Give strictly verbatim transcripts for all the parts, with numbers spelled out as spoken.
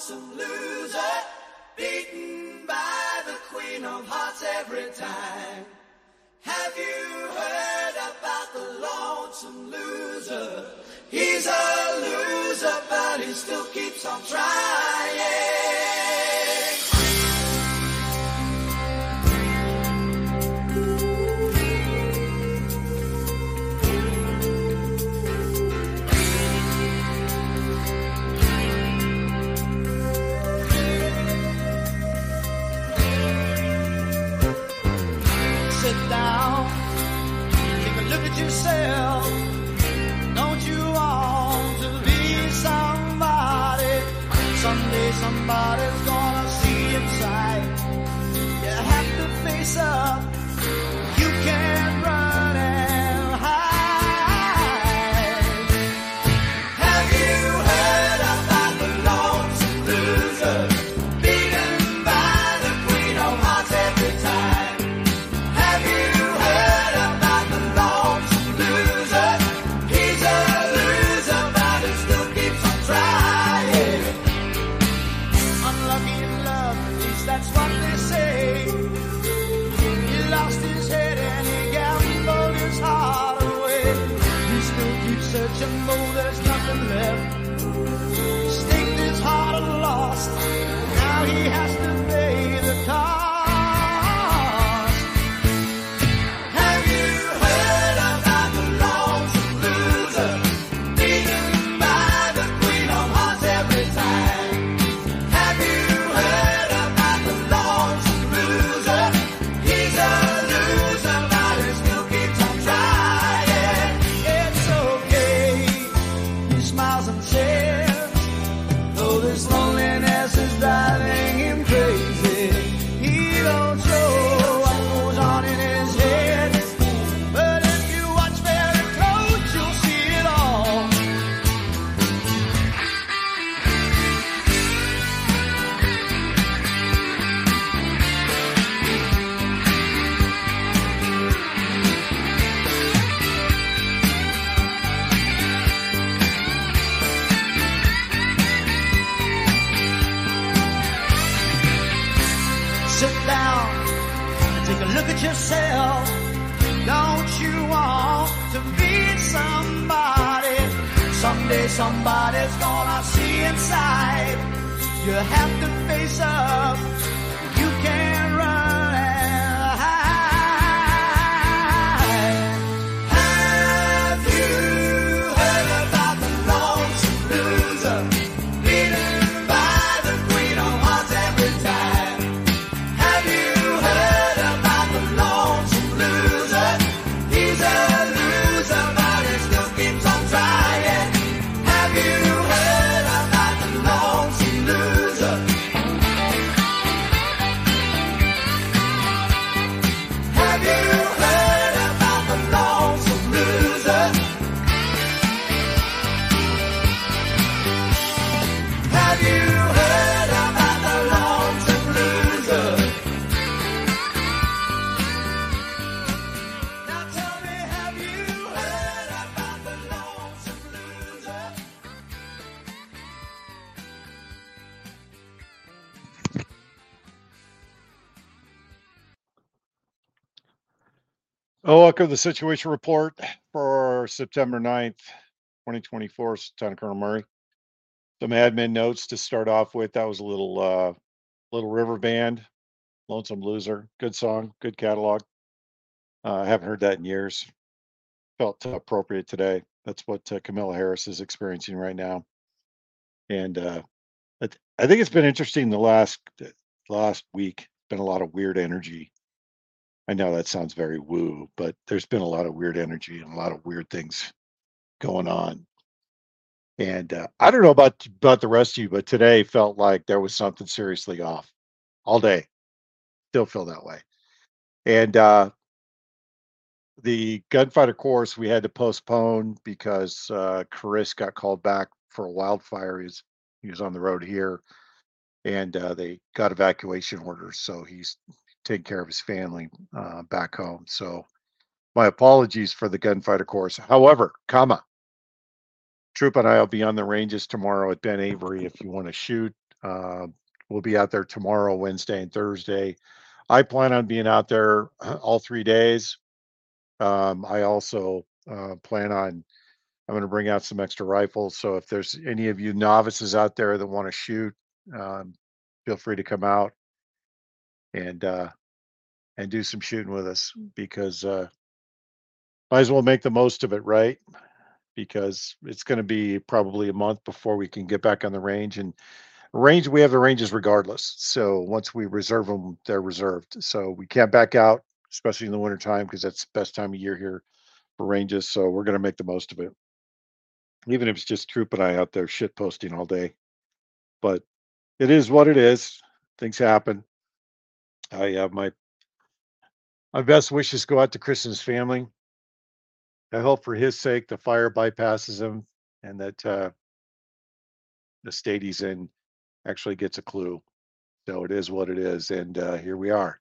lonesome loser, beaten by the queen of hearts every time. Have you heard about the lonesome loser? He's a loser, but he still keeps on trying. Sit down, take a look at yourself. Don't you want to be somebody? Someday somebody's gonna see inside. You have to face up. You can't run and hide. Have you heard about the lonesome loser, beaten by the queen of hearts every time? Have you heard about the lonesome loser? He's a loser, but he still keeps on trying. Unlucky in love, at least that's what they say. He lost his head and he gambled his heart away. He still keeps searching, though there's nothing left. Staked his heart and lost. Now he has to pay the cost. Have you heard about the lonesome loser, beaten by the queen of hearts every time? Have you heard about the lonesome loser? He's a loser, but he still keeps on trying. It's okay, he smiles and says, though this loneliness is driving him crazy, he don't show what goes on in his head. But if you watch very close, you'll see it all. Sit down and take a look at yourself. Don't you want to be somebody? Someday somebody's gonna see inside. You have to face up. You can't run and hide. Have you heard about the lonesome loser, beaten by the queen of hearts every time? Have you heard about the lonesome loser? He's a loser, but he still keeps on trying. Have you heard about the lonesome loser? Have you heard about the lonesome loser? Have you heard about the lonesome loser? Now tell me, have you heard about the lonesome loser? Oh, welcome to the Situation Report for September ninth, twenty twenty-four. Lieutenant Colonel Murray. Some admin notes to start off with. That was a little uh, Little River Band, Lonesome Loser. Good song, good catalog. Uh, I haven't heard that in years. Felt uh, appropriate today. That's what uh, Camilla Harris is experiencing right now. And uh, I, th- I think it's been interesting the last last week. Been a lot of weird energy. I know that sounds very woo, but there's been a lot of weird energy and a lot of weird things going on. And uh, I don't know about about the rest of you, but today felt like there was something seriously off all day. Still feel that way. And uh, the gunfighter course we had to postpone because uh, Chris got called back for a wildfire. He was, he was on the road here, and uh, they got evacuation orders, so he's taking care of his family uh, back home. So my apologies for the gunfighter course. However, comma, Troop and I will be on the ranges tomorrow at Ben Avery if you want to shoot. Uh, we'll be out there tomorrow, Wednesday, and Thursday. I plan on being out there uh, all three days. Um, I also uh, plan on I'm going to bring out some extra rifles. So if there's any of you novices out there that want to shoot, um, feel free to come out and uh, and do some shooting with us because uh, might as well make the most of it, right? Because it's going to be probably a month before we can get back on the range and range. We have the ranges regardless. So once we reserve them, they're reserved. So we can't back out, especially in the wintertime, because that's the best time of year here for ranges. So we're going to make the most of it, even if it's just Troop and I out there shit posting all day. But it is what it is. Things happen. I have my my best wishes go out to Kristen's family. I hope for his sake the fire bypasses him and that uh, the state he's in actually gets a clue. So it is what it is, and uh, here we are.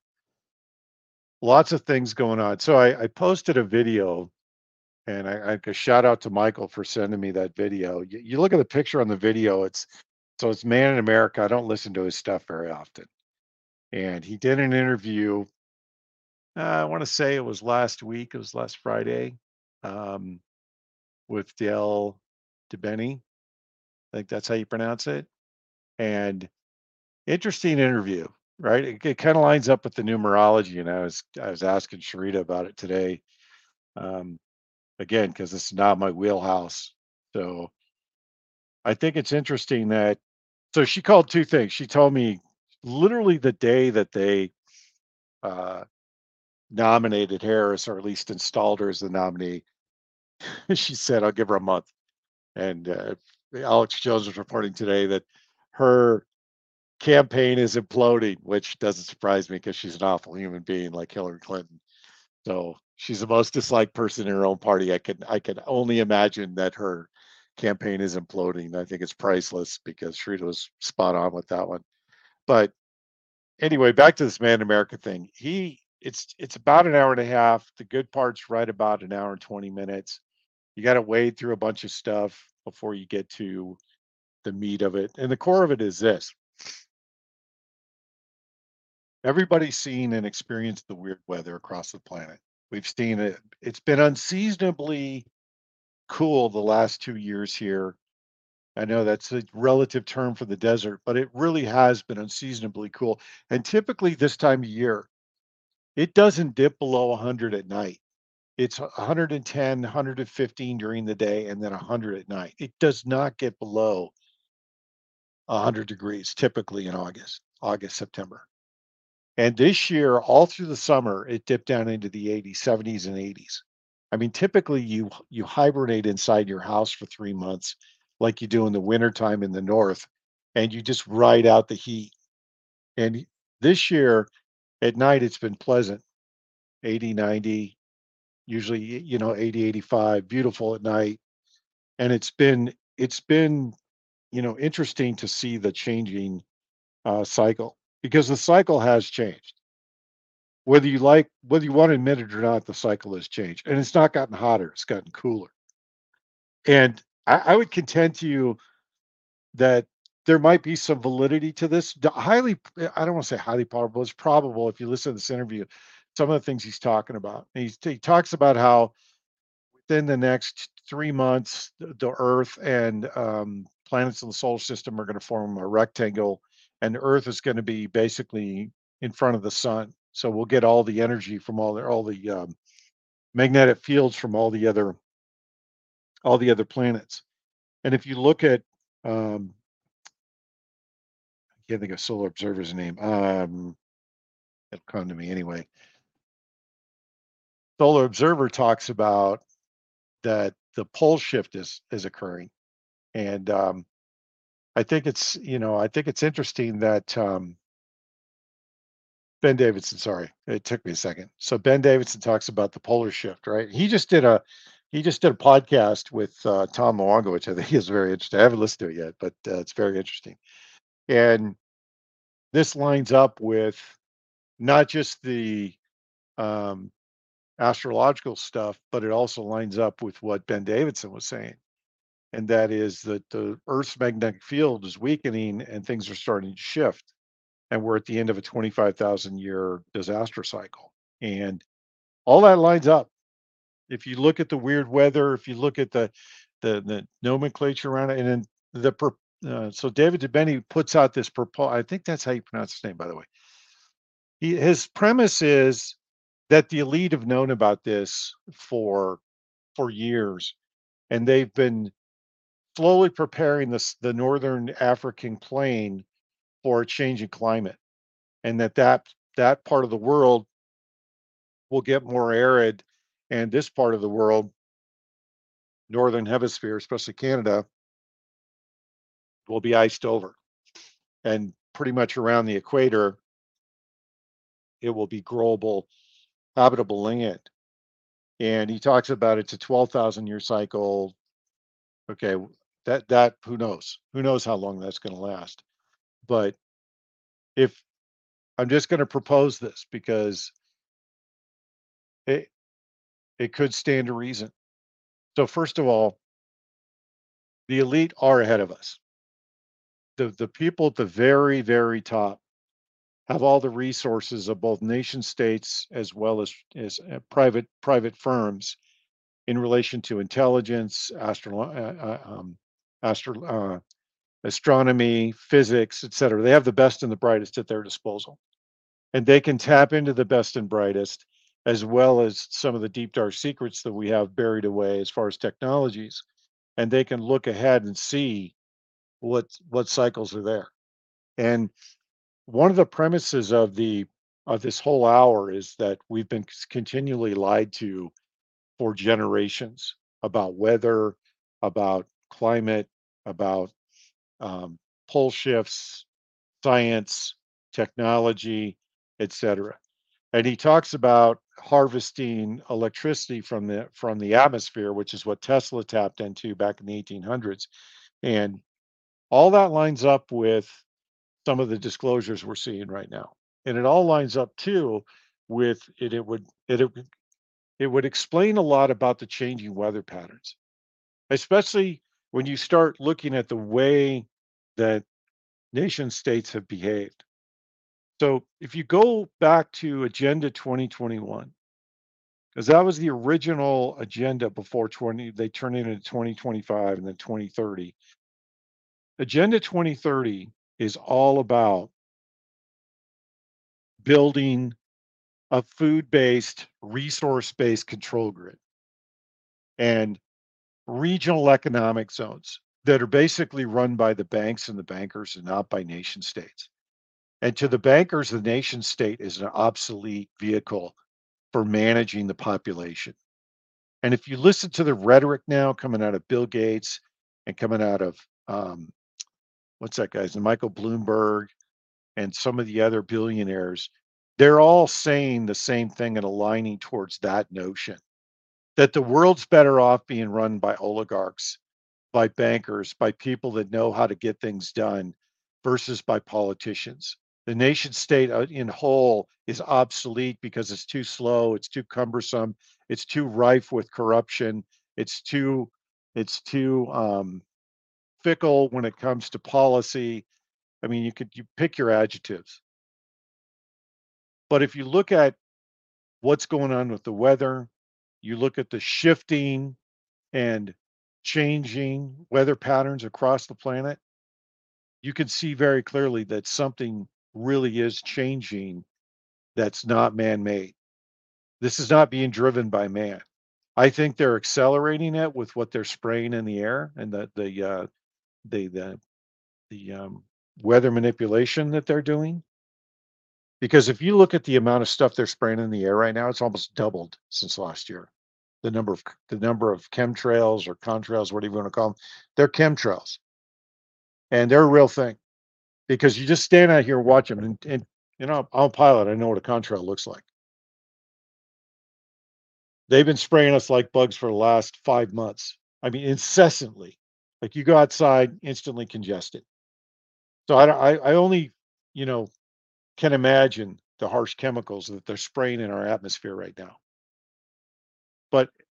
Lots of things going on. So I, I posted a video, and I, I a shout out to Michael for sending me that video. You, you look at the picture on the video. It's so it's Man in America. I don't listen to his stuff very often, and he did an interview. Uh, I want to say it was last week. It was last Friday, um, with Dale DeBenny. I think that's how you pronounce it. And interesting interview, right? It, it kind of lines up with the numerology. And I was I was asking Sharita about it today. Um, again, because it's not my wheelhouse. So I think it's interesting that so she called two things. She told me literally the day that they uh, nominated Harris, or at least installed her as the nominee. She said, "I'll give her a month." And uh, Alex Jones was reporting today that her campaign is imploding, which doesn't surprise me because she's an awful human being like Hillary Clinton. So she's the most disliked person in her own party. I can I can only imagine that her campaign is imploding. I think it's priceless because Shrita was spot on with that one. But anyway, back to this Man in America thing. He it's it's about an hour and a half. The good part's right about an hour and twenty minutes. You got to wade through a bunch of stuff before you get to the meat of it. And the core of it is this: everybody's seen and experienced the weird weather across the planet. We've seen it. It's been unseasonably cool the last two years here. I know that's a relative term for the desert, but it really has been unseasonably cool. And typically this time of year, it doesn't dip below one hundred at night. It's one hundred ten, one hundred fifteen during the day, and then one hundred at night. It does not get below one hundred degrees typically in August, August, September. And this year, all through the summer, it dipped down into the eighties, seventies, and eighties. I mean, typically you you hibernate inside your house for three months, like you do in the wintertime in the north, and you just ride out the heat. And this year, at night, it's been pleasant, eighty, ninety, usually, you know, eighty, eighty-five, beautiful at night. And it's been it's been, you know, interesting to see the changing uh, cycle because the cycle has changed. Whether you like whether you want to admit it or not, the cycle has changed, and it's not gotten hotter, it's gotten cooler. And I, I would contend to you that there might be some validity to this. D- Highly, I don't want to say highly probable. It's probable if you listen to this interview, some of the things he's talking about. And he's, he talks about how within the next three months, the, the Earth and um, planets in the solar system are going to form a rectangle, and the Earth is going to be basically in front of the sun. So we'll get all the energy from all the all the um, magnetic fields from all the other all the other planets. And if you look at, um, I can't think of Solar Observer's name. Um, it'll come to me anyway. Solar Observer talks about that the pole shift is is occurring, and um, I think it's you know I think it's interesting that um, Ben Davidson. Sorry, it took me a second. So Ben Davidson talks about the polar shift, right? He just did a he just did a podcast with uh, Tom Luongo, which I think is very interesting. I haven't listened to it yet, but uh, it's very interesting. And this lines up with not just the um, astrological stuff, but it also lines up with what Ben Davidson was saying. and that is that the Earth's magnetic field is weakening and things are starting to shift. And we're at the end of a twenty-five thousand year disaster cycle. And all that lines up. If you look at the weird weather, if you look at the the, the nomenclature around it, and then the pro- uh, so David Duchovny puts out this proposal. I think that's how you pronounce his name, by the way. He, his premise is that the elite have known about this for for years, and they've been slowly preparing this the northern African plain for a changing climate, and that that that part of the world will get more arid, and this part of the world, northern hemisphere, especially Canada, will be iced over, and pretty much around the equator, it will be growable, habitable land. And he talks about it's a twelve thousand year cycle. Okay, that that who knows? Who knows how long that's going to last? But if I'm just going to propose this because it it could stand to reason. So first of all, the elite are ahead of us. The the people at the very very top have all the resources of both nation states as well as as uh, private private firms in relation to intelligence, astro, uh, uh, um, astro, uh, astronomy, physics, et cetera. They have the best and the brightest at their disposal, and they can tap into the best and brightest, as well as some of the deep dark secrets that we have buried away as far as technologies, and they can look ahead and see what what cycles are there. And one of the premises of the of this whole hour is that we've been continually lied to for generations about weather, about climate, about um, pole shifts, science, technology, et cetera. And he talks about harvesting electricity from the from the atmosphere, which is what Tesla tapped into back in the eighteen hundreds. And all that lines up with some of the disclosures we're seeing right now. And it all lines up too with it it would it, it would it would explain a lot about the changing weather patterns, especially when you start looking at the way that nation states have behaved. So if you go back to Agenda twenty twenty-one, because that was the original agenda before twenty, they turned it into twenty twenty-five and then twenty thirty. Agenda twenty thirty is all about building a food-based, resource-based control grid and regional economic zones that are basically run by the banks and the bankers and not by nation states. And to the bankers, the nation state is an obsolete vehicle for managing the population. And if you listen to the rhetoric now coming out of Bill Gates and coming out of um, what's that guy's Michael Bloomberg and some of the other billionaires, they're all saying the same thing and aligning towards that notion that the world's better off being run by oligarchs, by bankers, by people that know how to get things done versus by politicians. The nation state uh, in whole is obsolete because it's too slow, it's too cumbersome, it's too rife with corruption, it's too it's too um, fickle when it comes to policy. I mean, you could you pick your adjectives. But if you look at what's going on with the weather, you look at the shifting and changing weather patterns across the planet, you can see very clearly that something really is changing that's not man made. This is not being driven by man. I think they're accelerating it with what they're spraying in the air and the the uh, the the the um, weather manipulation that they're doing. Because if you look at the amount of stuff they're spraying in the air right now, it's almost doubled since last year. The number of the number of chemtrails or contrails, whatever you want to call them, they're chemtrails, and they're a real thing. Because you just stand out here and watch them, and, and you know, I'm a pilot. I know what a contrail looks like. They've been spraying us like bugs for the last five months. I mean, incessantly. Like you go outside, instantly congested. So I, I, I only, you know, can imagine the harsh chemicals that they're spraying in our atmosphere right now. But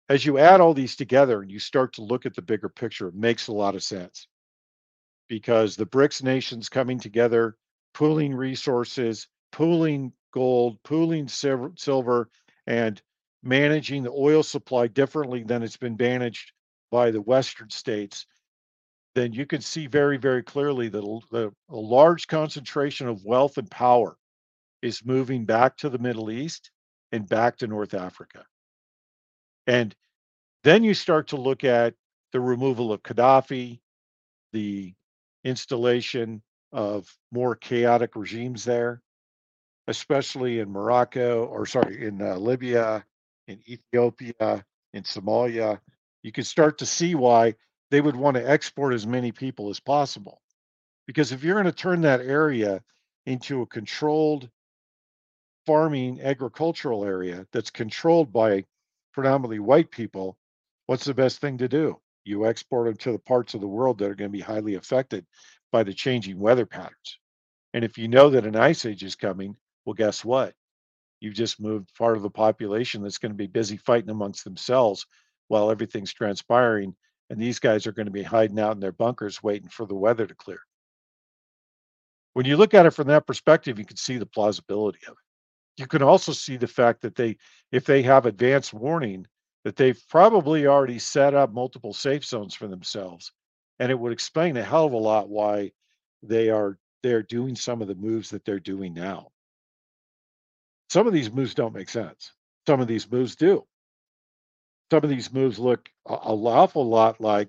as you add all these together and you start to look at the bigger picture, it makes a lot of sense because the BRICS nations coming together, pooling resources, pooling gold, pooling silver, silver, and managing the oil supply differently than it's been managed by the Western states, then you can see very, very clearly that a, the, a large concentration of wealth and power is moving back to the Middle East and back to North Africa. And then you start to look at the removal of Gaddafi, the installation of more chaotic regimes there, especially in Morocco, or sorry, in uh, Libya, in Ethiopia, in Somalia. You can start to see why they would want to export as many people as possible. Because if you're going to turn that area into a controlled farming agricultural area that's controlled by predominantly white people, what's the best thing to do? You export them to the parts of the world that are going to be highly affected by the changing weather patterns. And if you know that an ice age is coming, well, guess what? You've just moved part of the population that's going to be busy fighting amongst themselves while everything's transpiring. And these guys are going to be hiding out in their bunkers waiting for the weather to clear. When you look at it from that perspective, you can see the plausibility of it. You can also see the fact that they, if they have advanced warning, that they've probably already set up multiple safe zones for themselves. And it would explain a hell of a lot why they are they're doing some of the moves that they're doing now. Some of these moves don't make sense. Some of these moves do. Some of these moves look a, a awful lot like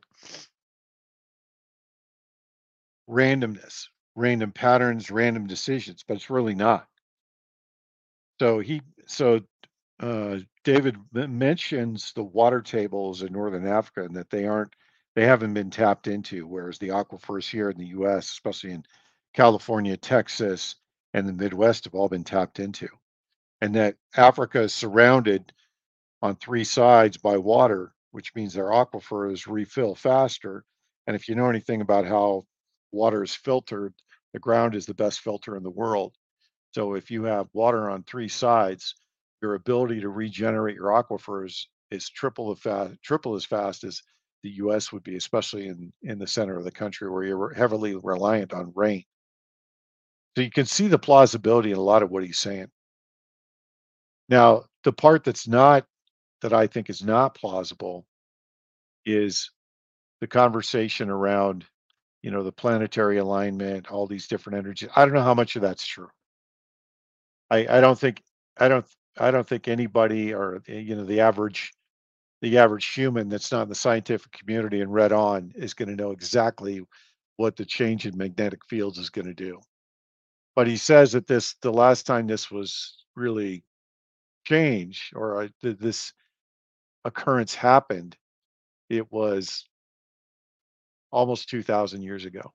randomness, random patterns, random decisions, but it's really not. So he, so uh, David m- mentions the water tables in northern Africa and that they aren't, they haven't been tapped into, whereas the aquifers here in the U S, especially in California, Texas, and the Midwest, have all been tapped into, and that Africa is surrounded on three sides by water, which means their aquifers refill faster. And if you know anything about how water is filtered, the ground is the best filter in the world. So if you have water on three sides, your ability to regenerate your aquifers is triple the fast, triple as fast as the U S would be, especially in in the center of the country where you're heavily reliant on rain. So you can see the plausibility in a lot of what he's saying. Now, the part that's not, that I think is not plausible, is the conversation around, you know, the planetary alignment, all these different energies. I don't know how much of that's true. I, I don't think I don't I don't think anybody, or uh, you know, the average the average human that's not in the scientific community and read on is going to know exactly what the change in magnetic fields is going to do. But he says that this, the last time this was really changed, or uh, th- this occurrence happened, it was almost two thousand years ago.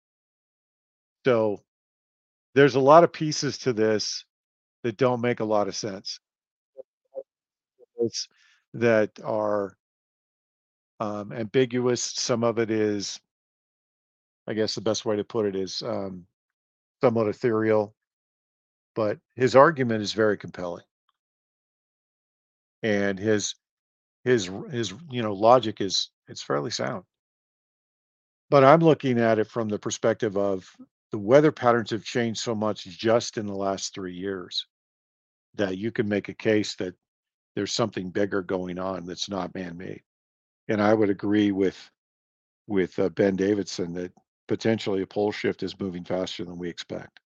So there's a lot of pieces to this that don't make a lot of sense. It's that are um, ambiguous. Some of it is, I guess the best way to put it is um, somewhat ethereal, but his argument is very compelling, and his his his you know logic is, it's fairly sound. But I'm looking at it from the perspective of the weather patterns have changed so much just in the last three years that you can make a case that there's something bigger going on that's not man-made. And I would agree with with uh, Ben Davidson that potentially a pole shift is moving faster than we expect.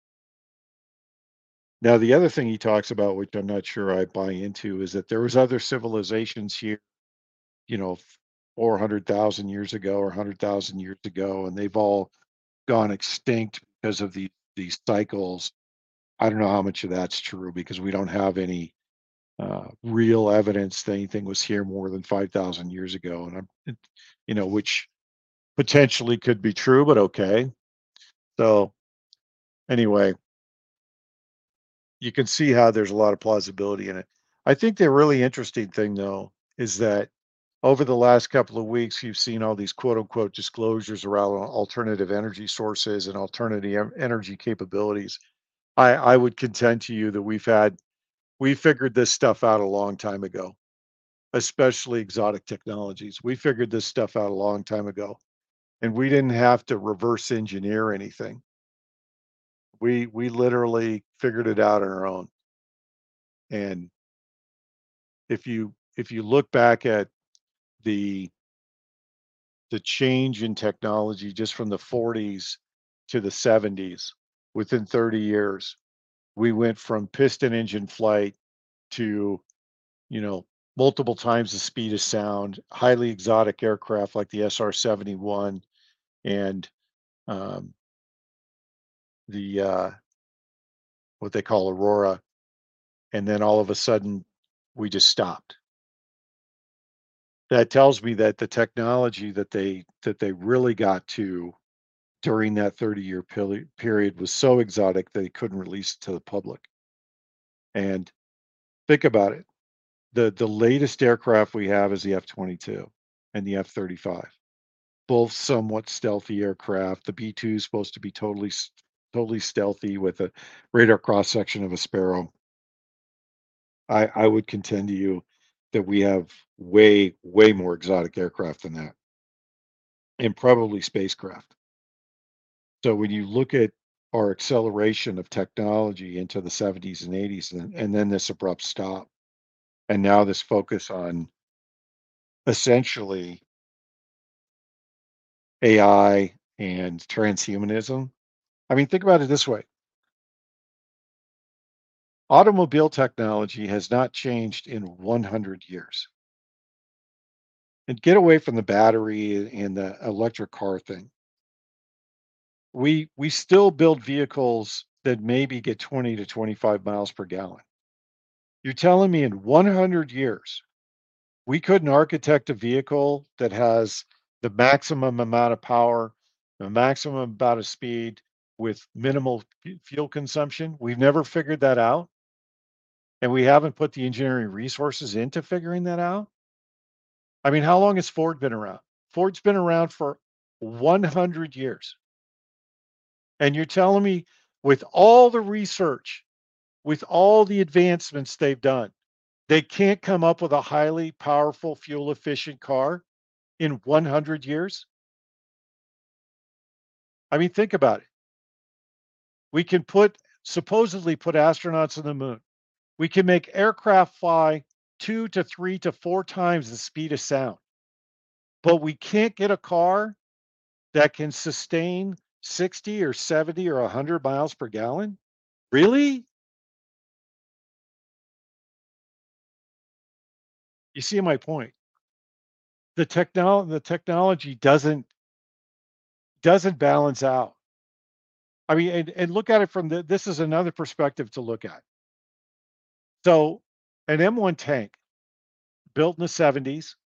Now, the other thing he talks about, which I'm not sure I buy into, is that there was other civilizations here, you know, four hundred thousand years ago or one hundred thousand years ago, and they've all gone extinct because of the these cycles. I don't know how much of that's true because we don't have any uh, real evidence that anything was here more than five thousand years ago, and I'm, it, you know, which potentially could be true, but okay. So anyway, you can see how there's a lot of plausibility in it. I think the really interesting thing, though, is that over the last couple of weeks, you've seen all these quote unquote disclosures around alternative energy sources and alternative em- energy capabilities. I, I would contend to you that we've had, we figured this stuff out a long time ago. especially exotic technologies. We figured this stuff out a long time ago, and we didn't have to reverse engineer anything. We we literally figured it out on our own. And if you if you look back at the the change in technology just from the forties to the seventies, within thirty years, we went from piston engine flight to, you know, multiple times the speed of sound, highly exotic aircraft like the S R seventy-one and um, the uh, what they call Aurora, and then all of a sudden we just stopped. That tells me that the technology that they that they really got to during that thirty-year pili- period was so exotic they couldn't release it to the public. And think about it. The the latest aircraft we have is the F twenty-two and the F thirty-five. Both somewhat stealthy aircraft. The B two is supposed to be totally s- totally stealthy with a radar cross section of a sparrow. I I would contend to you that we have way way more exotic aircraft than that, and probably spacecraft. So when you look at our acceleration of technology into the seventies and eighties, and, and then this abrupt stop, and now this focus on essentially A I and transhumanism. I mean, think about it this way: automobile technology has not changed in one hundred years. And get away from the battery and the electric car thing. We we still build vehicles that maybe get twenty to twenty-five miles per gallon. You're telling me in one hundred years we couldn't architect a vehicle that has the maximum amount of power, the maximum amount of speed with minimal fu- fuel consumption? We've never figured that out, and we haven't put the engineering resources into figuring that out. I mean, how long has Ford been around? Ford's been around for one hundred years. And you're telling me with all the research, with all the advancements they've done, they can't come up with a highly powerful, fuel efficient car in one hundred years? I mean, think about it. We can put supposedly put astronauts on the moon. We can make aircraft fly two to three to four times the speed of sound, but we can't get a car that can sustain sixty or seventy or one hundred miles per gallon? Really? You see my point. The technol the technology doesn't doesn't balance out. I mean, and, and look at it from the this is another perspective to look at. So an M one tank built in the seventies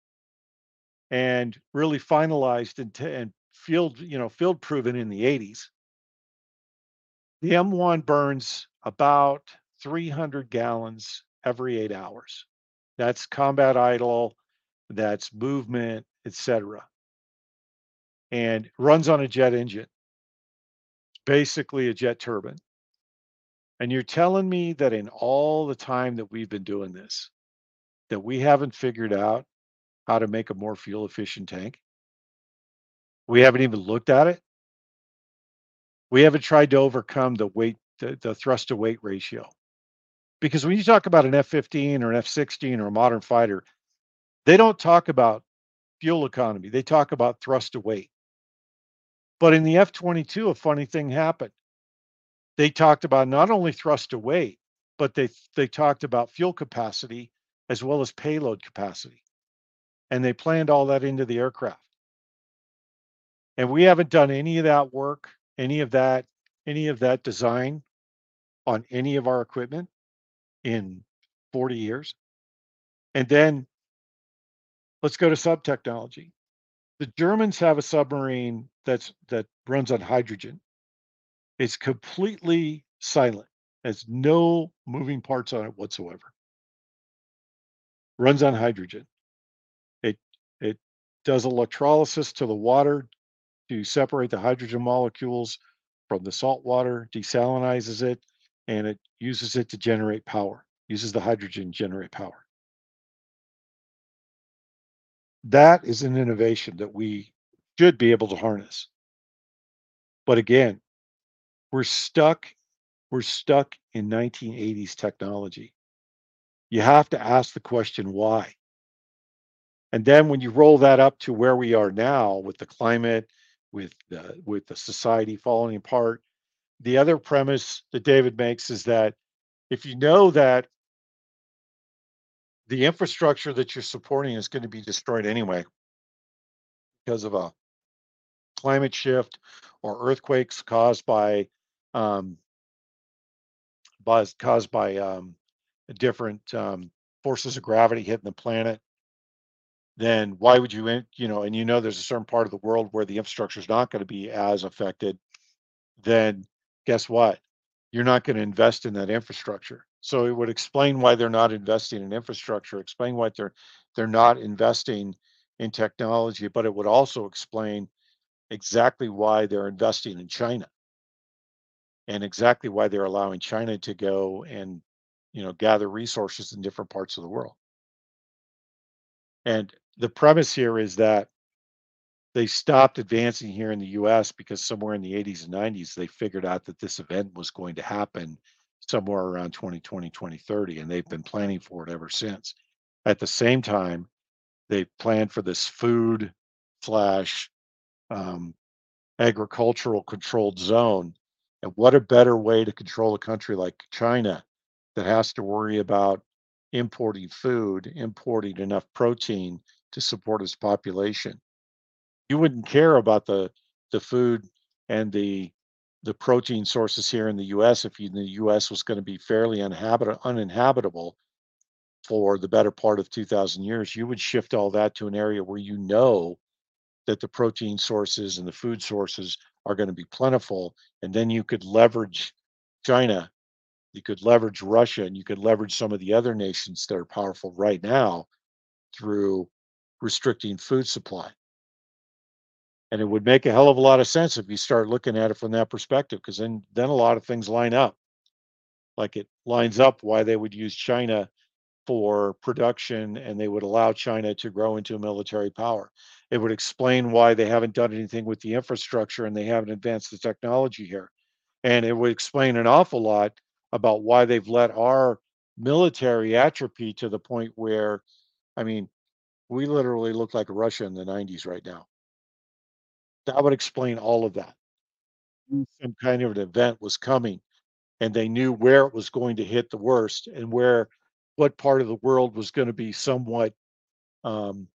and really finalized and, t- and field, you know, field proven in the eighties. The M one burns about three hundred gallons every eight hours. That's combat idle, that's movement, et cetera, and runs on a jet engine, basically a jet turbine. And you're telling me that in all the time that we've been doing this, that we haven't figured out how to make a more fuel efficient tank? We haven't even looked at it. We haven't tried to overcome the weight, the, the thrust to weight ratio. Because when you talk about an F fifteen or an F sixteen or a modern fighter, they don't talk about fuel economy. They talk about thrust to weight. But in the F twenty-two, a funny thing happened. They talked about not only thrust to weight, but they they talked about fuel capacity as well as payload capacity. And they planned all that into the aircraft. And we haven't done any of that work, any of that, any of that design on any of our equipment in forty years. And then let's go to sub technology. The Germans have a submarine that's that runs on hydrogen. It's completely silent, has no moving parts on it whatsoever. Runs on hydrogen. It it does electrolysis to the water to separate the hydrogen molecules from the salt water, desalinizes it, and it uses it to generate power. Uses the hydrogen to generate power. That is an innovation that we should be able to harness. But again, we're stuck we're stuck in nineteen eighties technology. You have to ask the question why. And then when you roll that up to where we are now with the climate, with the with the society falling apart, the other premise that David makes is that if you know that the infrastructure that you're supporting is going to be destroyed anyway because of a climate shift or earthquakes caused by um, buzz caused by um, different um, forces of gravity hitting the planet, then why would you, in- you know, and you know there's a certain part of the world where the infrastructure is not going to be as affected, then guess what? You're not going to invest in that infrastructure. So it would explain why they're not investing in infrastructure, explain why they're they're not investing in technology, but it would also explain exactly why they're investing in China and exactly why they're allowing China to go and you know gather resources in different parts of the world. And the premise here is that they stopped advancing here in the U S because somewhere in the eighties and nineties they figured out that this event was going to happen somewhere around twenty twenty, twenty thirty, and they've been planning for it ever since. At the same time, they planned for this food slash um, agricultural controlled zone. And what a better way to control a country like China that has to worry about importing food, importing enough protein to support its population. You wouldn't care about the the food and the the protein sources here in the U S if you, the U S was going to be fairly uninhabit- uninhabitable for the better part of two thousand years. You would shift all that to an area where you know that the protein sources and the food sources are going to be plentiful. And then you could leverage China, you could leverage Russia, and you could leverage some of the other nations that are powerful right now through restricting food supply. And it would make a hell of a lot of sense if you start looking at it from that perspective, because then then a lot of things line up. Like it lines up why they would use China for production and they would allow China to grow into a military power. It would explain why they haven't done anything with the infrastructure and they haven't advanced the technology here. And it would explain an awful lot about why they've let our military atrophy to the point where, I mean, we literally look like Russia in the nineties right now. That would explain all of that. Some kind of an event was coming and they knew where it was going to hit the worst and where what part of the world was going to be somewhat um,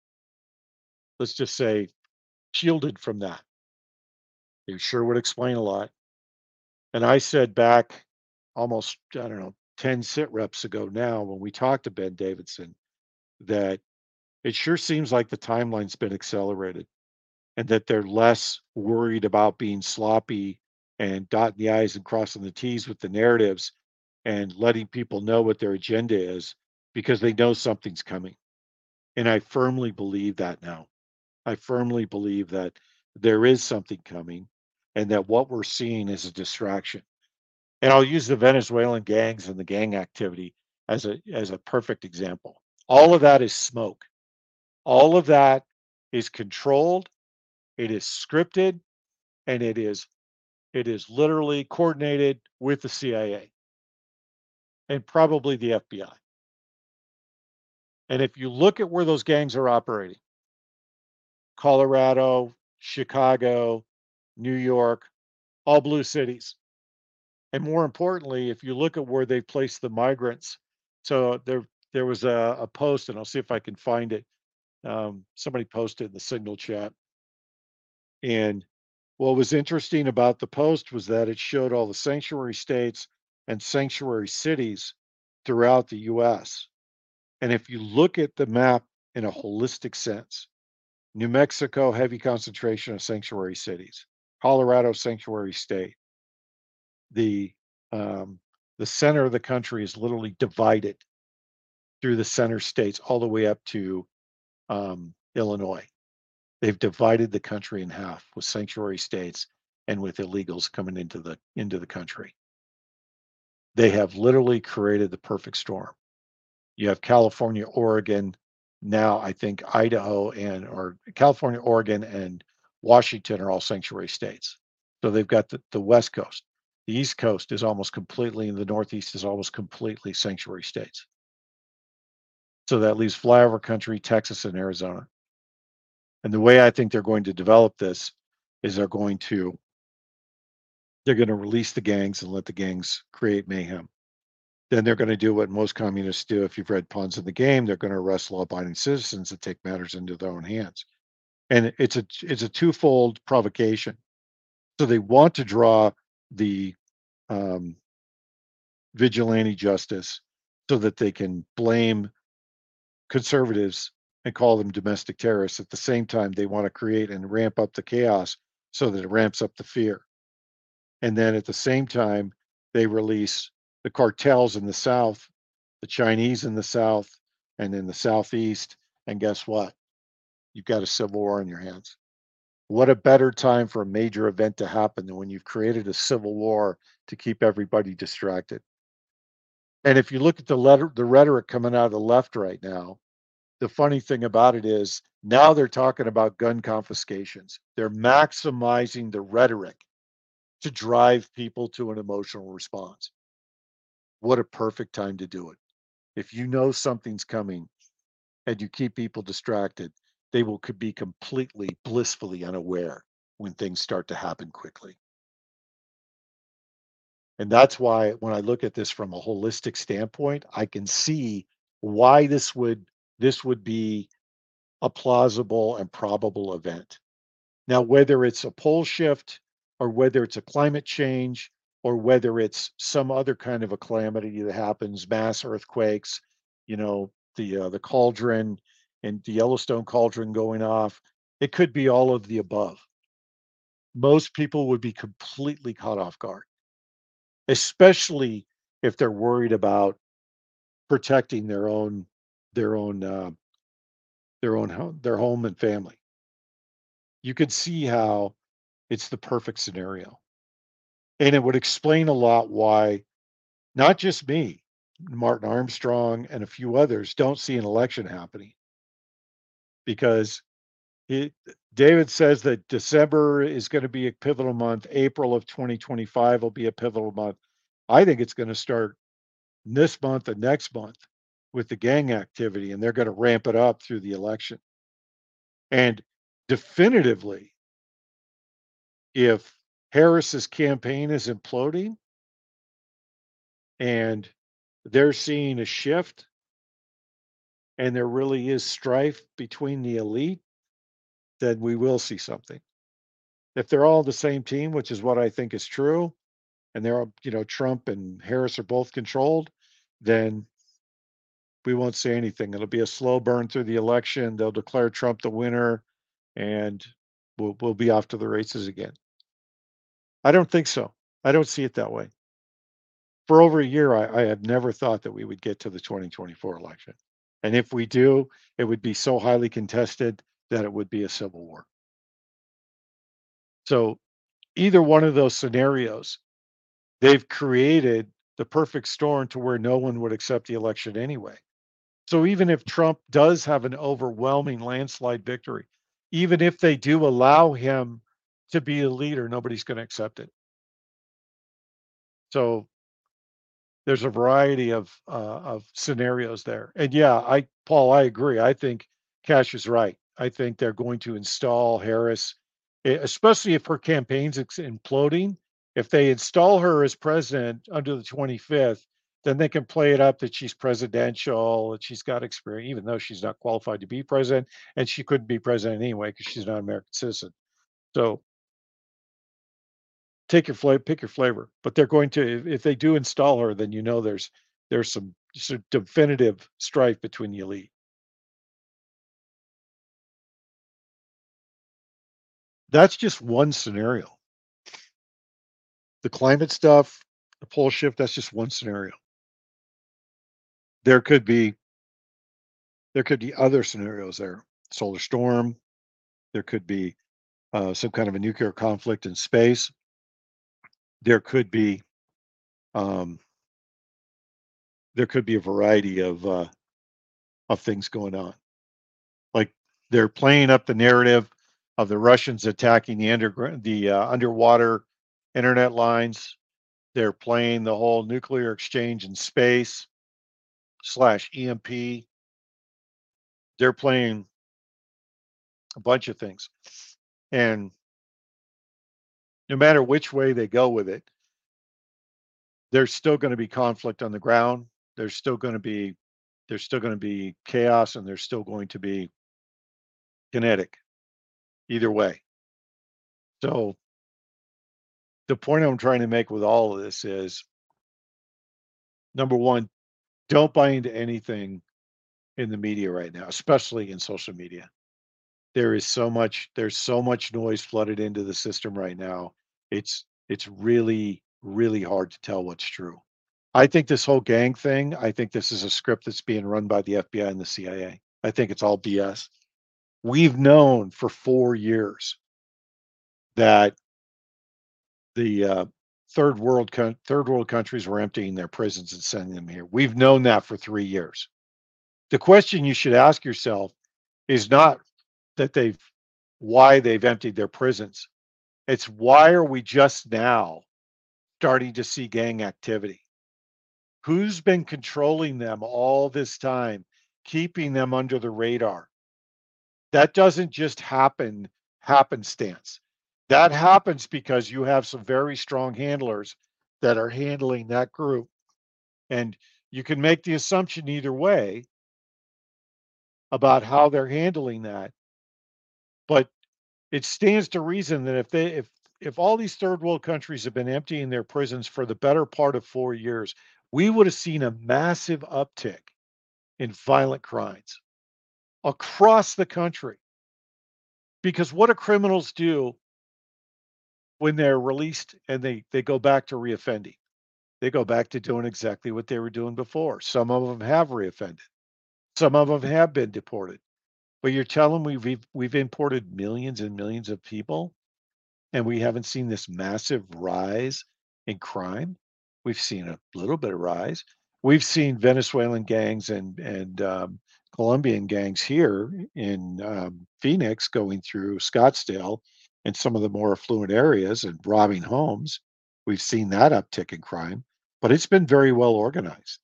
let's just say shielded from that. It sure would explain a lot. And I said back almost, I don't know, ten sit reps ago now when we talked to Ben Davidson that it sure seems like the timeline's been accelerated and that they're less worried about being sloppy and dotting the I's and crossing the T's with the narratives and letting people know what their agenda is because they know something's coming. And I firmly believe that now. I firmly believe that there is something coming and that what we're seeing is a distraction. And I'll use the Venezuelan gangs and the gang activity as a as a perfect example. All of that is smoke. All of that is controlled, it is scripted, and it is it is literally coordinated with the C I A and probably the F B I. And if you look at where those gangs are operating, Colorado, Chicago, New York, all blue cities. And more importantly, if you look at where they place the migrants, so there there was a, a post, and I'll see if I can find it. Um, somebody posted in the Signal chat, and what was interesting about the post was that it showed all the sanctuary states and sanctuary cities throughout the U S. And if you look at the map in a holistic sense, New Mexico, heavy concentration of sanctuary cities, Colorado, sanctuary state. The um, the center of the country is literally divided through the center states all the way up to um, Illinois. They've divided the country in half with sanctuary states and with illegals coming into the into the country. They have literally created the perfect storm. You have California, Oregon, Now I think Idaho and or California, Oregon, and Washington are all sanctuary states. So they've got the, the West Coast. The East Coast is almost completely, and the Northeast is almost completely sanctuary states. So that leaves flyover country, Texas, and Arizona. And the way I think they're going to develop this is they're going to they're going to release the gangs and let the gangs create mayhem. Then they're going to do what most communists do. If you've read Pawns of the Game, they're going to arrest law-abiding citizens that take matters into their own hands. And it's a it's a twofold provocation. So they want to draw the um, vigilante justice so that they can blame conservatives and call them domestic terrorists. At the same time, they want to create and ramp up the chaos so that it ramps up the fear. And then at the same time, they release the cartels in the South, the Chinese in the South, and in the Southeast. And guess what? You've got a civil war in your hands. What a better time for a major event to happen than when you've created a civil war to keep everybody distracted. And if you look at the letter, the rhetoric coming out of the left right now, the funny thing about it is now they're talking about gun confiscations. They're maximizing the rhetoric to drive people to an emotional response. What a perfect time to do it. If you know something's coming and you keep people distracted, they will be completely blissfully unaware when things start to happen quickly. And that's why when I look at this from a holistic standpoint, I can see why this would this would be a plausible and probable event. Now, whether it's a pole shift or whether it's a climate change or whether it's some other kind of a calamity that happens, mass earthquakes, you know, the uh, the cauldron and the Yellowstone cauldron going off, it could be all of the above. Most people would be completely caught off guard, especially if they're worried about protecting their own their own uh, their own home, their home and family. You could see how it's the perfect scenario. And it would explain a lot why not just me, Martin Armstrong and a few others don't see an election happening because it, David says that December is going to be a pivotal month. April of twenty twenty-five will be a pivotal month. I think it's going to start this month and next month with the gang activity, and they're going to ramp it up through the election. And definitively, if Harris's campaign is imploding and they're seeing a shift and there really is strife between the elite, then we will see something. If they're all the same team, which is what I think is true, and they're, all- you know, Trump and Harris are both controlled, then we won't see anything. It'll be a slow burn through the election. They'll declare Trump the winner, and we'll we'll be off to the races again. I don't think so. I don't see it that way. For over a year, I, I have never thought that we would get to the twenty twenty-four election. And if we do, it would be so highly contested that it would be a civil war. So either one of those scenarios, they've created the perfect storm to where no one would accept the election anyway. So even if Trump does have an overwhelming landslide victory, even if they do allow him to be a leader, nobody's going to accept it. So there's a variety of uh, of scenarios there. And yeah, I Paul, I agree. I think Cash is right. I think they're going to install Harris, e- especially if her campaign's ex- imploding. If they install her as president under the twenty-fifth, then they can play it up that she's presidential, that she's got experience, even though she's not qualified to be president, and she couldn't be president anyway because she's not an American citizen. So take your flavor, pick your flavor. But they're going to, if, if they do install her, then you know there's there's some, some definitive strife between the elite. That's just one scenario. The climate stuff, the pole shift, that's just one scenario. There could be there could be other scenarios there. Solar storm. There could be uh, some kind of a nuclear conflict in space. There could be um, there could be a variety of uh, of things going on. They're playing up the narrative of the Russians attacking the underground, the uh, underwater internet lines. They're playing the whole nuclear exchange in space slash E M P. They're playing a bunch of things. And no matter which way they go with it, there's still going to be conflict on the ground. There's still going to be there's still going to be chaos, and there's still going to be kinetic either way. So the point I'm trying to make with all of this is, number one, don't buy into anything in the media right now, especially in social media. There is so much there's so much noise flooded into the system right now. It's it's really, really hard to tell what's true. I think this whole gang thing, I think this is a script that's being run by the F B I and the C I A. I A. I think it's all B S. We've known for four years that the uh, third world coun- third world countries were emptying their prisons and sending them here. We've known that for three years. The question you should ask yourself is not that they've why they've emptied their prisons. It's why are we just now starting to see gang activity? Who's been controlling them all this time, keeping them under the radar? That doesn't just happen happenstance. That happens because you have some very strong handlers that are handling that group. And you can make the assumption either way about how they're handling that. But it stands to reason that if they if if all these third world countries have been emptying their prisons for the better part of four years, we would have seen a massive uptick in violent crimes across the country. Because what do criminals do when they're released and they they go back to reoffending? They go back to doing exactly what they were doing before. Some of them have reoffended. Some of them have been deported. But you're telling me we've we've imported millions and millions of people and we haven't seen this massive rise in crime? We've seen a little bit of rise. We've seen Venezuelan gangs and and um, Colombian gangs here in um, Phoenix going through Scottsdale and some of the more affluent areas and robbing homes. We've seen that uptick in crime, but it's been very well organized,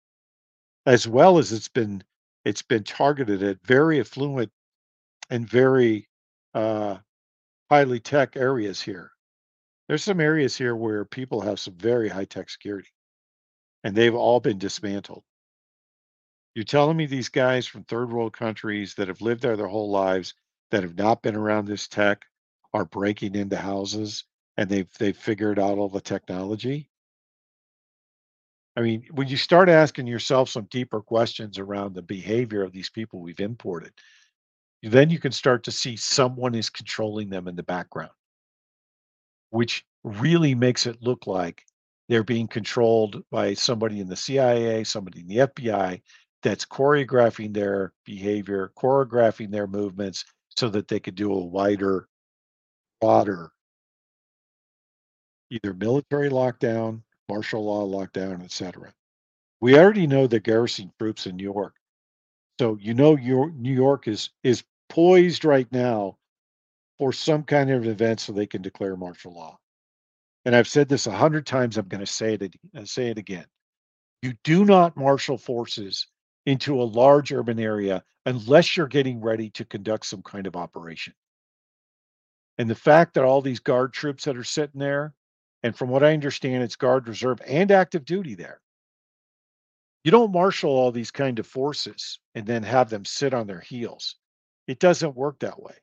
as well as it's been it's been targeted at very affluent and very uh, highly tech areas here. There's some areas here where people have some very high tech security, and they've all been dismantled. You're telling me these guys from third world countries that have lived there their whole lives, that have not been around this tech, are breaking into houses and they've they've figured out all the technology? I mean, when you start asking yourself some deeper questions around the behavior of these people we've imported, then you can start to see someone is controlling them in the background, which really makes it look like they're being controlled by somebody in the C I A, somebody in the F B I that's choreographing their behavior, choreographing their movements so that they could do a wider, broader, either military lockdown, martial law lockdown, et cetera. We already know the garrison troops in New York. So you know your New York is is poised right now for some kind of event so they can declare martial law. And I've said this a hundred times. I'm going to say it ag- uh, say it again. You do not marshal forces into a large urban area unless you're getting ready to conduct some kind of operation. And the fact that all these guard troops that are sitting there, and from what I understand, it's guard reserve and active duty there. You don't marshal all these kind of forces and then have them sit on their heels. It doesn't work that way.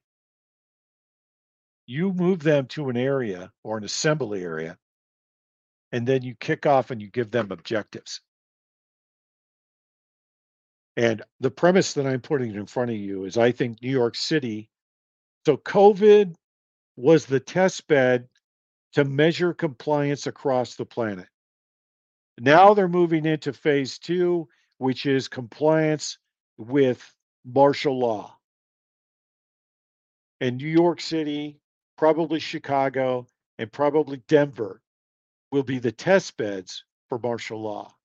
You move them to an area or an assembly area, and then you kick off and you give them objectives. And the premise that I'm putting in front of you is I think New York City, so COVID was the test bed to measure compliance across the planet. Now they're moving into phase two, which is compliance with martial law. And New York City, probably Chicago, and probably Denver will be the test beds for martial law.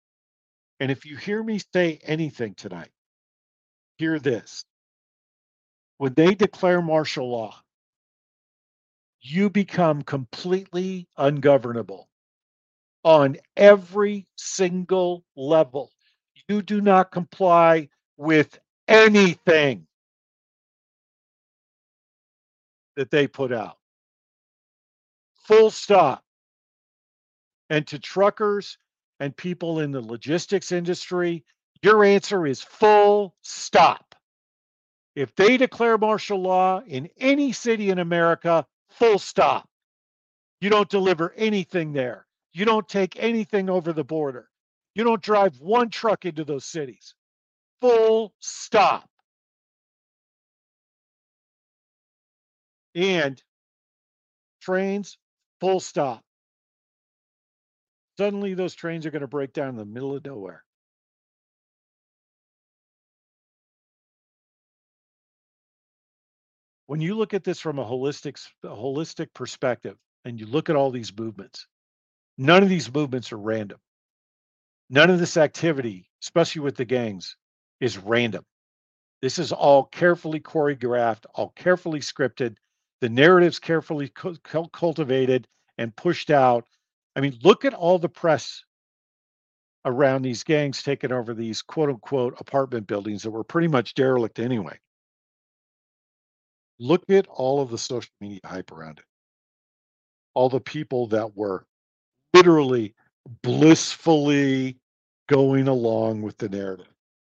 And if you hear me say anything tonight, hear this. When they declare martial law, you become completely ungovernable on every single level. You do not comply with anything that they put out. Full stop. And to truckers and people in the logistics industry, your answer is full stop. If they declare martial law in any city in America, full stop. You don't deliver anything there. You don't take anything over the border. You don't drive one truck into those cities. Full stop. And trains, full stop. Suddenly, those trains are going to break down in the middle of nowhere. When you look at this from a holistic, a holistic perspective, and you look at all these movements, none of these movements are random. None of this activity, especially with the gangs, is random. This is all carefully choreographed, all carefully scripted. The narrative's carefully cu- cul- cultivated and pushed out. I mean, look at all the press around these gangs taking over these quote unquote apartment buildings that were pretty much derelict anyway. Look at all of the social media hype around it. All the people that were literally blissfully going along with the narrative.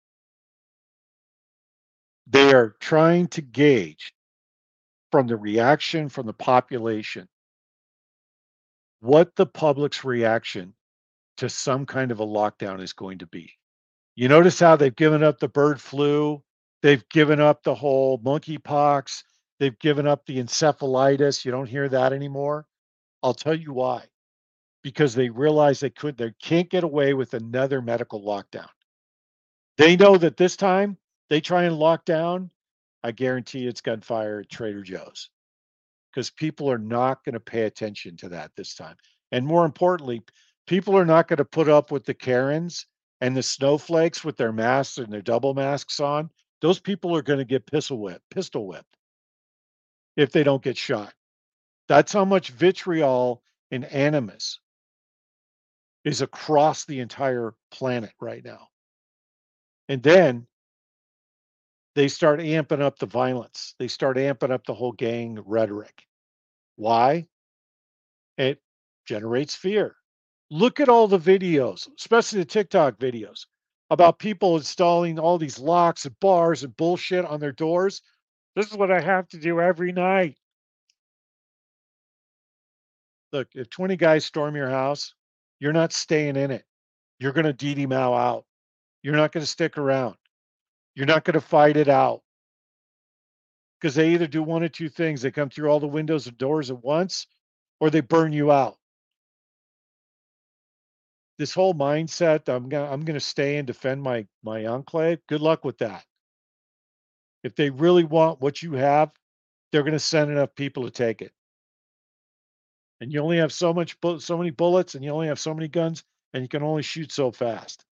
They are trying to gauge from the reaction from the population what the public's reaction to some kind of a lockdown is going to be. You notice how they've given up the bird flu, they've given up the whole monkeypox, they've given up the encephalitis. You don't hear that anymore. I'll tell you why. Because they realize they could they can't get away with another medical lockdown. They know that this time they try and lock down, I guarantee it's gunfire at Trader Joe's because people are not going to pay attention to that this time. And more importantly, people are not going to put up with the Karens and the snowflakes with their masks and their double masks on. Those people are going to get pistol whipped, pistol whipped if they don't get shot. That's how much vitriol and animus is across the entire planet right now. And then they start amping up the violence. They start amping up the whole gang rhetoric. Why? It generates fear. Look at all the videos, especially the TikTok videos, about people installing all these locks and bars and bullshit on their doors. This is what I have to do every night. Look, if twenty guys storm your house, you're not staying in it. You're going to D D Mao out. You're not going to stick around. You're not going to fight it out because they either do one or two things. They come through all the windows and doors at once or they burn you out. This whole mindset, I'm gonna I'm gonna stay and defend my my enclave. Good luck with that. If they really want what you have, they're gonna send enough people to take it. And you only have so much bu- so many bullets, and you only have so many guns, and you can only shoot so fast.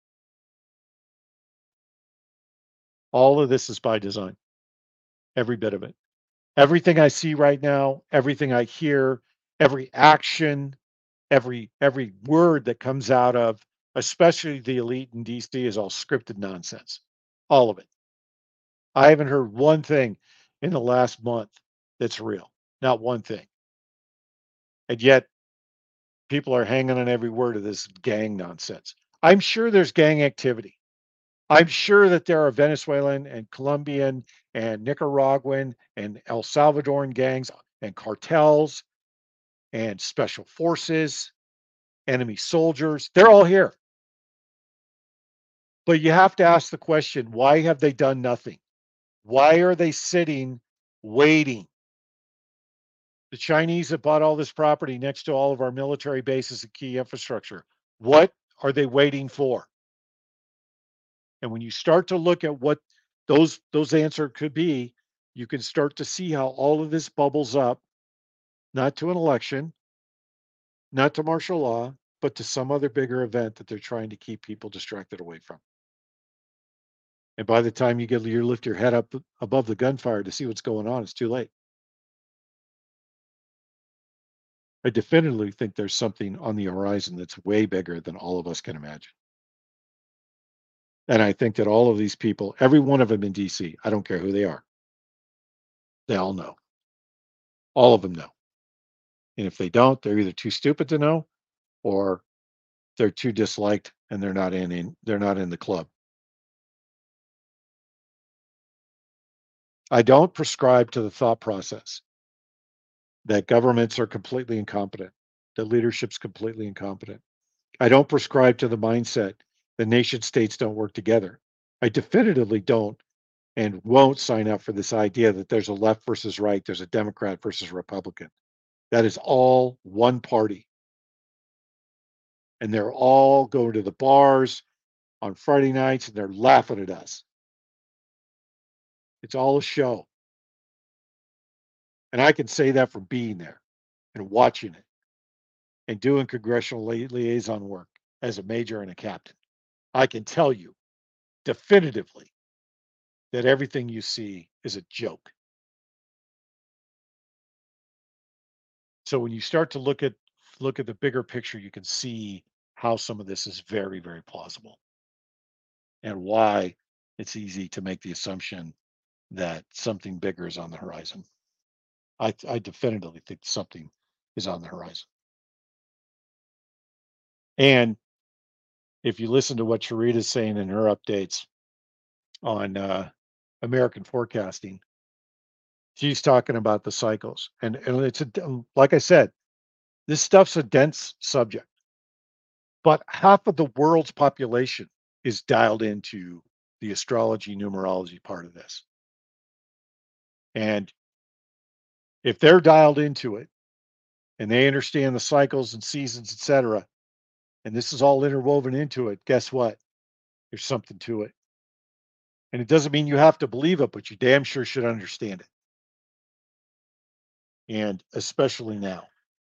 All of this is by design. Every bit of it. Everything I see right now, everything I hear, every action, every every word that comes out of especially the elite in D C is all scripted nonsense. All of it. I haven't heard one thing in the last month that's real. Not one thing. And yet people are hanging on every word of this gang nonsense. I'm sure there's gang activity. I'm sure that there are Venezuelan and Colombian and Nicaraguan and El Salvadoran gangs and cartels and special forces, enemy soldiers. They're all here. But you have to ask the question, why have they done nothing? Why are they sitting waiting? The Chinese have bought all this property next to all of our military bases and key infrastructure. What are they waiting for? And when you start to look at what those those answers could be, you can start to see how all of this bubbles up, not to an election, not to martial law, but to some other bigger event that they're trying to keep people distracted away from. And by the time you get you lift your head up above the gunfire to see what's going on, it's too late. I definitively think there's something on the horizon that's way bigger than all of us can imagine. And I think that all of these people, every one of them in D C, I don't care who they are, they all know. All of them know. And if they don't, they're either too stupid to know or they're too disliked and they're not in, in they're not in the club. I don't prescribe to the thought process that governments are completely incompetent, that leadership's completely incompetent. I don't prescribe to the mindset that nation states don't work together. I definitively don't and won't sign up for this idea that there's a left versus right, there's a Democrat versus Republican. That is all one party. And they're all going to the bars on Friday nights and they're laughing at us. It's all a show. And I can say that from being there and watching it and doing congressional li- liaison work as a major and a captain. I can tell you definitively that everything you see is a joke. So when you start to look at look at the bigger picture, you can see how some of this is very, very plausible and why it's easy to make the assumption that something bigger is on the horizon. I, I definitively think something is on the horizon. And if you listen to what Sharita's saying in her updates on uh, American forecasting, she's talking about the cycles. And, and it's a, um, like I said, this stuff's a dense subject, but half of the world's population is dialed into the astrology numerology part of this. And if they're dialed into it and they understand the cycles and seasons, et cetera, and this is all interwoven into it, guess what? There's something to it. And it doesn't mean you have to believe it, but you damn sure should understand it. And especially now.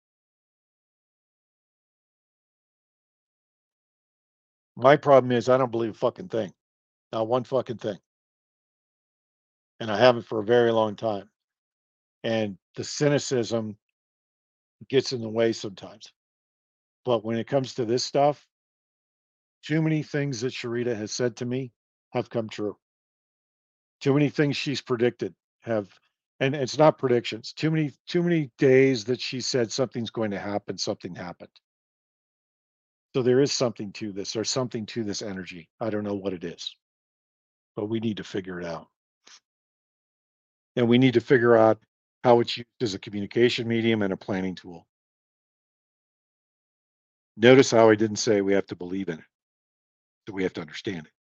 My problem is I don't believe a fucking thing. Not one fucking thing. And I haven't for a very long time. And the cynicism gets in the way sometimes. But when it comes to this stuff, too many things that Sharita has said to me have come true. Too many things she's predicted have, and it's not predictions. Too many, too many days that she said something's going to happen, something happened. So there is something to this. There's something to this energy. I don't know what it is, but we need to figure it out. And we need to figure out how it's used as a communication medium and a planning tool. Notice how I didn't say we have to believe in it, that we have to understand it.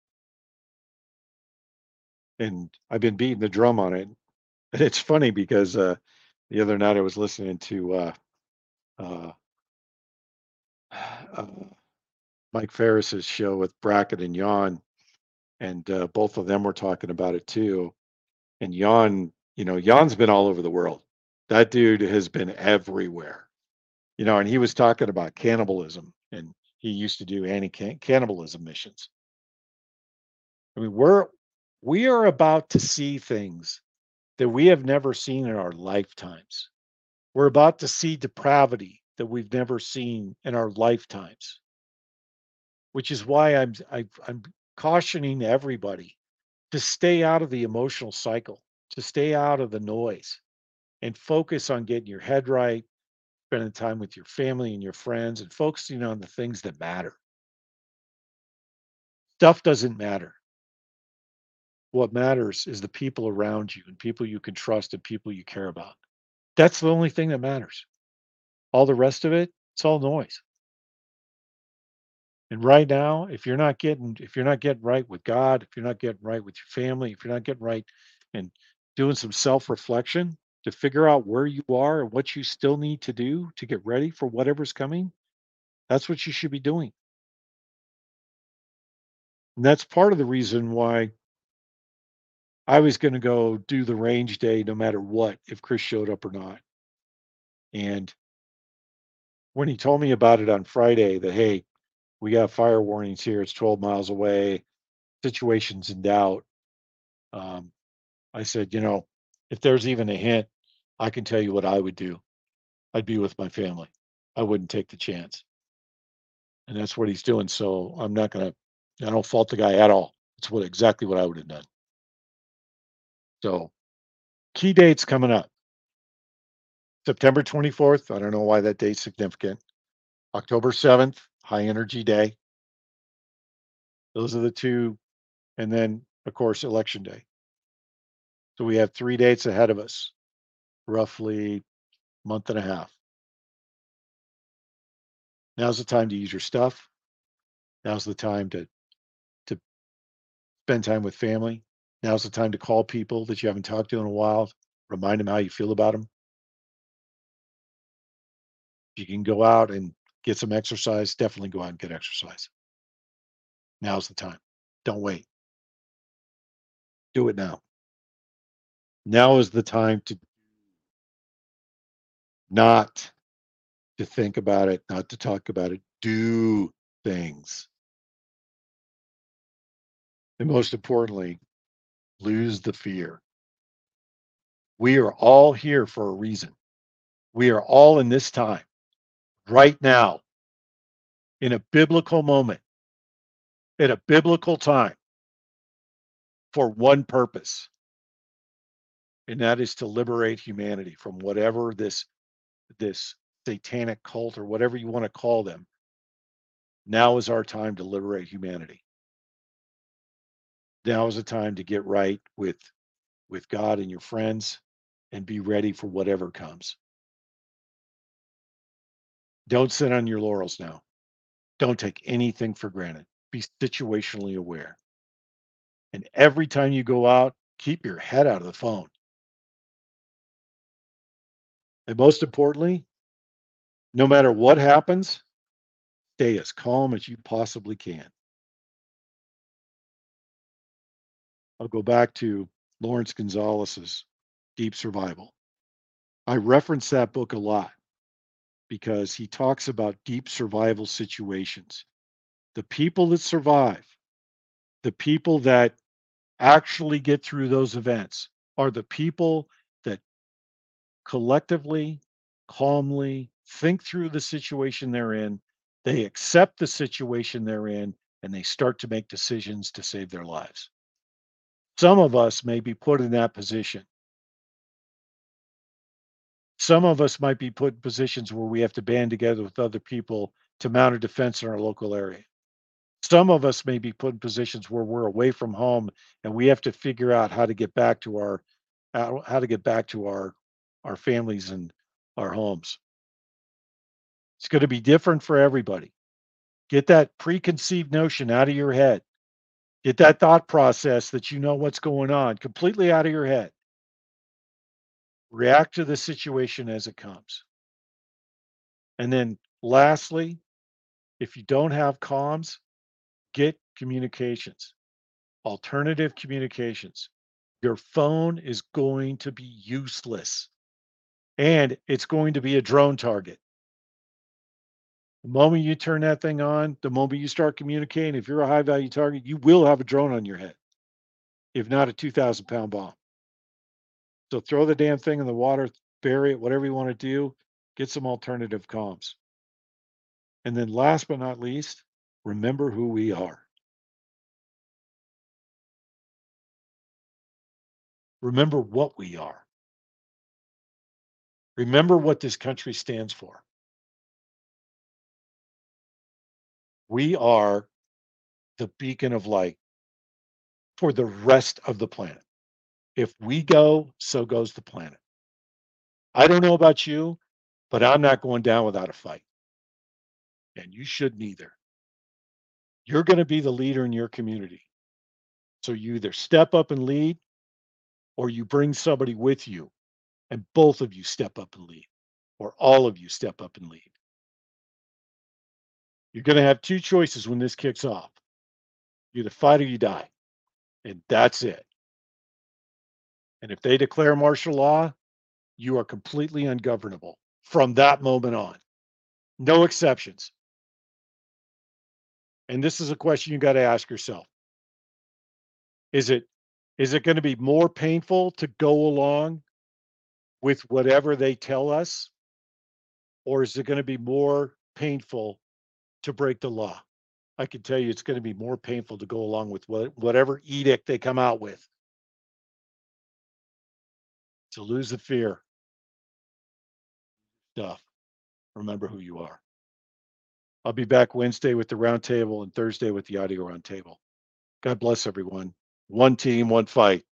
And I've been beating the drum on it. And it's funny because uh, the other night I was listening to uh, uh, uh, Mike Ferris's show with Brackett and Yon, and uh, both of them were talking about it too. And Yon, you know, Jan's been all over the world. That dude has been everywhere, you know, and he was talking about cannibalism, and he used to do anti-cannibalism missions. I mean, we're we are about to see things that we have never seen in our lifetimes. We're about to see depravity that we've never seen in our lifetimes, which is why I'm I, I'm cautioning everybody to stay out of the emotional cycle, to stay out of the noise, and focus on getting your head right, spending time with your family and your friends, and focusing on the things that matter. Stuff doesn't matter. What matters is the people around you and people you can trust and people you care about. That's the only thing that matters. All the rest of it, it's all noise. And right now, if you're not getting if you're not getting right with God, if you're not getting right with your family, if you're not getting right and doing some self-reflection to figure out where you are and what you still need to do to get ready for whatever's coming, that's what you should be doing. And that's part of the reason why I was going to go do the range day no matter what, if Chris showed up or not. And when he told me about it on Friday, that, hey, we got fire warnings here, it's twelve miles away, situation's in doubt, Um, I said, you know, if there's even a hint, I can tell you what I would do. I'd be with my family. I wouldn't take the chance. And that's what he's doing. So I'm not gonna I don't fault the guy at all. It's what exactly what I would have done. So key dates coming up. September twenty-fourth. I don't know why that date's significant. October seventh, high energy day. Those are the two. And then, of course, election day. So we have three dates ahead of us, roughly month and a half. Now's the time to use your stuff. Now's the time to to spend time with family. Now's the time to call people that you haven't talked to in a while. Remind them how you feel about them. If you can go out and get some exercise, definitely go out and get exercise. Now's the time. Don't wait. Do it now. Now is the time to not to think about it, not to talk about it. Do things. And most importantly, lose the fear. We are all here for a reason. We are all in this time, right now, in a biblical moment, at a biblical time, for one purpose, and that is to liberate humanity from whatever this this satanic cult or whatever you want to call them. Now is our time to liberate humanity. Now is the time to get right with with God and your friends and be ready for whatever comes. Don't sit on your laurels now. Don't take anything for granted. Be situationally aware. And every time you go out, keep your head out of the phone. And most importantly, no matter what happens, stay as calm as you possibly can. I'll go back to Lawrence Gonzalez's Deep Survival. I reference that book a lot because he talks about deep survival situations. The people that survive, the people that actually get through those events are the people that collectively, calmly think through the situation they're in. They accept the situation they're in and they start to make decisions to save their lives. Some of us may be put in that position. Some of us might be put in positions where we have to band together with other people to mount a defense in our local area. Some of us may be put in positions where we're away from home and we have to figure out how to get back to our how how to get back to our our families and our homes. It's going to be different for everybody. Get that preconceived notion out of your head. Get that thought process that you know what's going on completely out of your head. React to the situation as it comes. And then lastly, if you don't have comms, get communications, alternative communications. Your phone is going to be useless and it's going to be a drone target. The moment you turn that thing on, the moment you start communicating, if you're a high value target, you will have a drone on your head, if not a two thousand pound bomb. So throw the damn thing in the water, bury it, whatever you want to do, get some alternative comms. And then last but not least, remember who we are. Remember what we are. Remember what this country stands for. We are the beacon of light for the rest of the planet. If we go, so goes the planet. I don't know about you, but I'm not going down without a fight. And you shouldn't either. You're going to be the leader in your community. So you either step up and lead or you bring somebody with you and both of you step up and lead or all of you step up and lead. You're going to have two choices when this kicks off. You either fight or you die. And that's it. And if they declare martial law, you are completely ungovernable from that moment on. No exceptions. And this is a question you got to ask yourself. Is it Is it going to be more painful to go along with whatever they tell us? Or is it going to be more painful to break the law? I can tell you it's going to be more painful to go along with what, whatever edict they come out with. To lose the fear stuff. Remember who you are. I'll be back Wednesday with the roundtable and Thursday with the audio roundtable. God bless everyone. One team, one fight.